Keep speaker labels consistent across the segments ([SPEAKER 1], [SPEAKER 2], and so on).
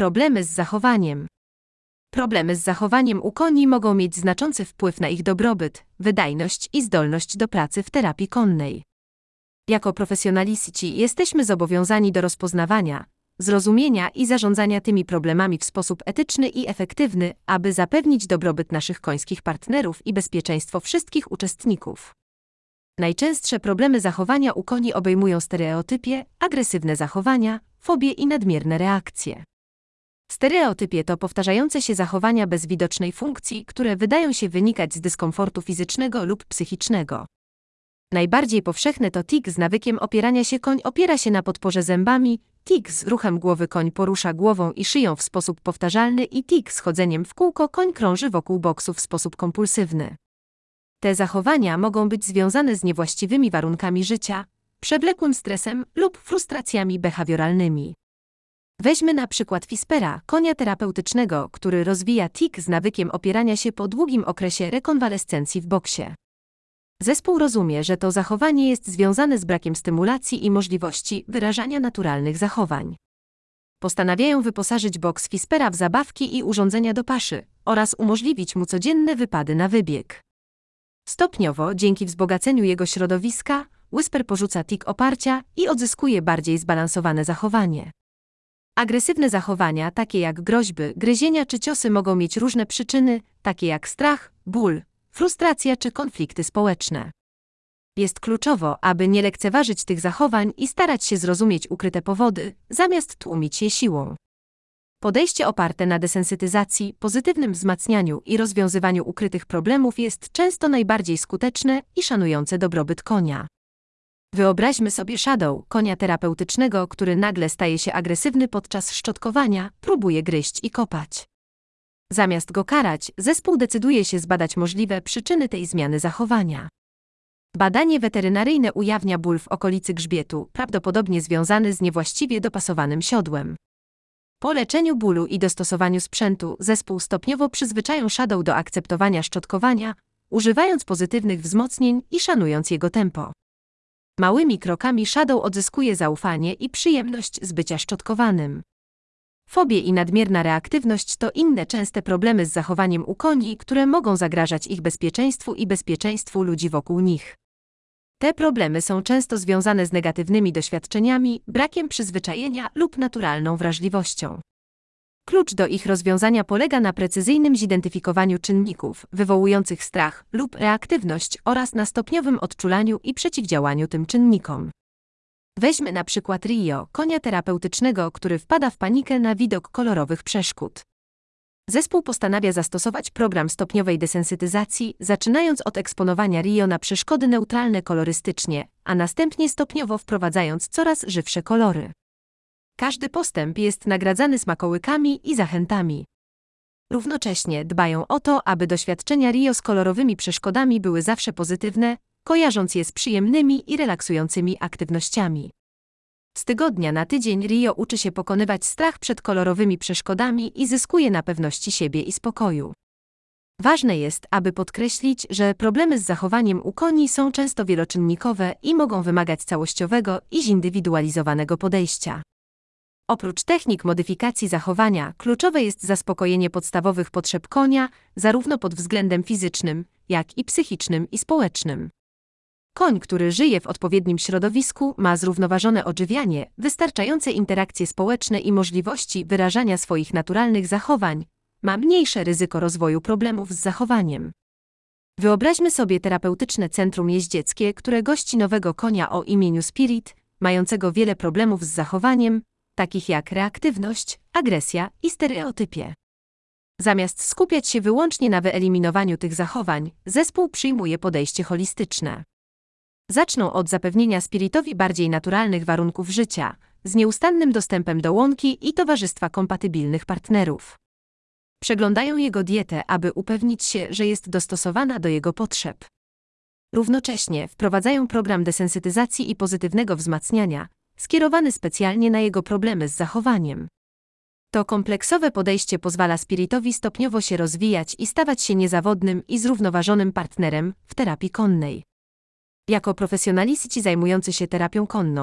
[SPEAKER 1] Problemy z zachowaniem. Problemy z zachowaniem u koni mogą mieć znaczący wpływ na ich dobrobyt, wydajność i zdolność do pracy w terapii konnej. Jako profesjonaliści jesteśmy zobowiązani do rozpoznawania, zrozumienia i zarządzania tymi problemami w sposób etyczny i efektywny, aby zapewnić dobrobyt naszych końskich partnerów i bezpieczeństwo wszystkich uczestników. Najczęstsze problemy zachowania u koni obejmują stereotypie, agresywne zachowania, fobie i nadmierne reakcje. Stereotypie to powtarzające się zachowania bez widocznej funkcji, które wydają się wynikać z dyskomfortu fizycznego lub psychicznego. Najbardziej powszechne to tik z nawykiem opierania się. Koń opiera się na podporze zębami, tik z ruchem głowy. Koń porusza głową i szyją w sposób powtarzalny i tik z chodzeniem w kółko. Koń krąży wokół boksu w sposób kompulsywny. Te zachowania mogą być związane z niewłaściwymi warunkami życia, przewlekłym stresem lub frustracjami behawioralnymi. Weźmy na przykład Fispera, konia terapeutycznego, który rozwija tik z nawykiem opierania się po długim okresie rekonwalescencji w boksie. Zespół rozumie, że to zachowanie jest związane z brakiem stymulacji i możliwości wyrażania naturalnych zachowań. Postanawiają wyposażyć boks Fispera w zabawki i urządzenia do paszy oraz umożliwić mu codzienne wypady na wybieg. Stopniowo, dzięki wzbogaceniu jego środowiska, Whisper porzuca tik oparcia i odzyskuje bardziej zbalansowane zachowanie. Agresywne zachowania, takie jak groźby, gryzienia czy ciosy, mogą mieć różne przyczyny, takie jak strach, ból, frustracja czy konflikty społeczne. Jest kluczowo, aby nie lekceważyć tych zachowań i starać się zrozumieć ukryte powody, zamiast tłumić je siłą. Podejście oparte na desensytyzacji, pozytywnym wzmacnianiu i rozwiązywaniu ukrytych problemów jest często najbardziej skuteczne i szanujące dobrobyt konia. Wyobraźmy sobie Shadow, konia terapeutycznego, który nagle staje się agresywny podczas szczotkowania, próbuje gryźć i kopać. Zamiast go karać, zespół decyduje się zbadać możliwe przyczyny tej zmiany zachowania. Badanie weterynaryjne ujawnia ból w okolicy grzbietu, prawdopodobnie związany z niewłaściwie dopasowanym siodłem. Po leczeniu bólu i dostosowaniu sprzętu, zespół stopniowo przyzwyczają Shadow do akceptowania szczotkowania, używając pozytywnych wzmocnień i szanując jego tempo. Małymi krokami Shadow odzyskuje zaufanie i przyjemność z bycia szczotkowanym. Fobie i nadmierna reaktywność to inne częste problemy z zachowaniem u koni, które mogą zagrażać ich bezpieczeństwu i bezpieczeństwu ludzi wokół nich. Te problemy są często związane z negatywnymi doświadczeniami, brakiem przyzwyczajenia lub naturalną wrażliwością. Klucz do ich rozwiązania polega na precyzyjnym zidentyfikowaniu czynników wywołujących strach lub reaktywność oraz na stopniowym odczulaniu i przeciwdziałaniu tym czynnikom. Weźmy na przykład Rio, konia terapeutycznego, który wpada w panikę na widok kolorowych przeszkód. Zespół postanawia zastosować program stopniowej desensytyzacji, zaczynając od eksponowania Rio na przeszkody neutralne kolorystycznie, a następnie stopniowo wprowadzając coraz żywsze kolory. Każdy postęp jest nagradzany smakołykami i zachętami. Równocześnie dbają o to, aby doświadczenia Rio z kolorowymi przeszkodami były zawsze pozytywne, kojarząc je z przyjemnymi i relaksującymi aktywnościami. Z tygodnia na tydzień Rio uczy się pokonywać strach przed kolorowymi przeszkodami i zyskuje na pewności siebie i spokoju. Ważne jest, aby podkreślić, że problemy z zachowaniem u koni są często wieloczynnikowe i mogą wymagać całościowego i zindywidualizowanego podejścia. Oprócz technik modyfikacji zachowania, kluczowe jest zaspokojenie podstawowych potrzeb konia, zarówno pod względem fizycznym, jak i psychicznym i społecznym. Koń, który żyje w odpowiednim środowisku, ma zrównoważone odżywianie, wystarczające interakcje społeczne i możliwości wyrażania swoich naturalnych zachowań, ma mniejsze ryzyko rozwoju problemów z zachowaniem. Wyobraźmy sobie terapeutyczne centrum jeździeckie, które gości nowego konia o imieniu Spirit, mającego wiele problemów z zachowaniem, takich jak reaktywność, agresja i stereotypie. Zamiast skupiać się wyłącznie na wyeliminowaniu tych zachowań, zespół przyjmuje podejście holistyczne. Zaczną od zapewnienia Spiritowi bardziej naturalnych warunków życia, z nieustannym dostępem do łąki i towarzystwa kompatybilnych partnerów. Przeglądają jego dietę, aby upewnić się, że jest dostosowana do jego potrzeb. Równocześnie wprowadzają program desensytyzacji i pozytywnego wzmacniania, skierowany specjalnie na jego problemy z zachowaniem. To kompleksowe podejście pozwala Spiritowi stopniowo się rozwijać i stawać się niezawodnym i zrównoważonym partnerem w terapii konnej. Jako profesjonaliści zajmujący się terapią konną,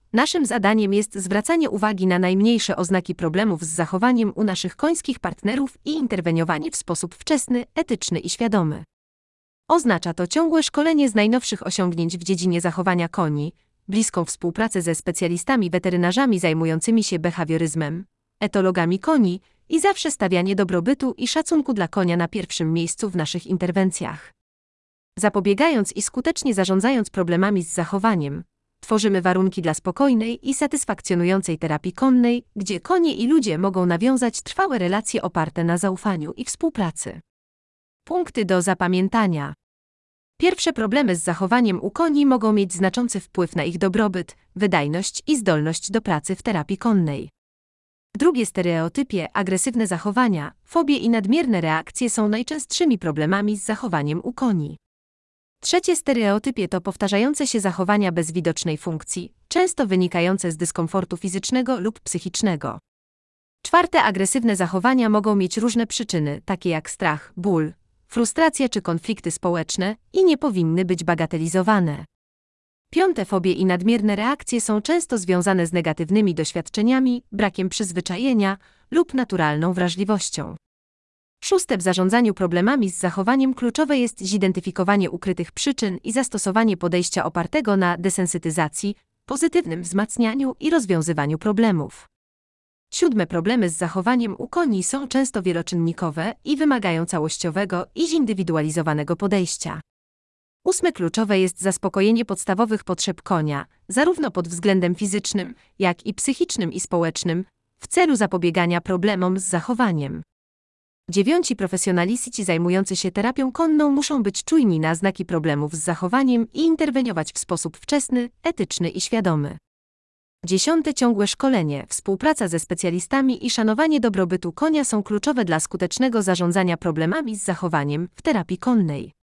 [SPEAKER 1] Naszym zadaniem jest zwracanie uwagi na najmniejsze oznaki problemów z zachowaniem u naszych końskich partnerów i interweniowanie w sposób wczesny, etyczny i świadomy. Oznacza to ciągłe szkolenie z najnowszych osiągnięć w dziedzinie zachowania koni, bliską współpracę ze specjalistami weterynarzami zajmującymi się behawioryzmem, etologami koni i zawsze stawianie dobrobytu i szacunku dla konia na pierwszym miejscu w naszych interwencjach. Zapobiegając i skutecznie zarządzając problemami z zachowaniem, tworzymy warunki dla spokojnej i satysfakcjonującej terapii konnej, gdzie konie i ludzie mogą nawiązać trwałe relacje oparte na zaufaniu i współpracy. Punkty do zapamiętania. Pierwsze problemy z zachowaniem u koni mogą mieć znaczący wpływ na ich dobrobyt, wydajność i zdolność do pracy w terapii konnej. Drugie stereotypie, agresywne zachowania, fobie i nadmierne reakcje są najczęstszymi problemami z zachowaniem u koni. Trzecie stereotypie to powtarzające się zachowania bez widocznej funkcji, często wynikające z dyskomfortu fizycznego lub psychicznego. Czwarte, agresywne zachowania mogą mieć różne przyczyny, takie jak strach, ból, frustracja czy konflikty społeczne i nie powinny być bagatelizowane. Piąte, fobie i nadmierne reakcje są często związane z negatywnymi doświadczeniami, brakiem przyzwyczajenia lub naturalną wrażliwością. Szóste, w zarządzaniu problemami z zachowaniem kluczowe jest zidentyfikowanie ukrytych przyczyn i zastosowanie podejścia opartego na desensytyzacji, pozytywnym wzmacnianiu i rozwiązywaniu problemów. Siódme, problemy z zachowaniem u koni są często wieloczynnikowe i wymagają całościowego i zindywidualizowanego podejścia. Ósme, kluczowe jest zaspokojenie podstawowych potrzeb konia, zarówno pod względem fizycznym, jak i psychicznym i społecznym, w celu zapobiegania problemom z zachowaniem. Dziewiąci, profesjonaliści zajmujący się terapią konną muszą być czujni na znaki problemów z zachowaniem i interweniować w sposób wczesny, etyczny i świadomy. Dziesiąte, ciągłe szkolenie, współpraca ze specjalistami i szanowanie dobrobytu konia są kluczowe dla skutecznego zarządzania problemami z zachowaniem w terapii konnej.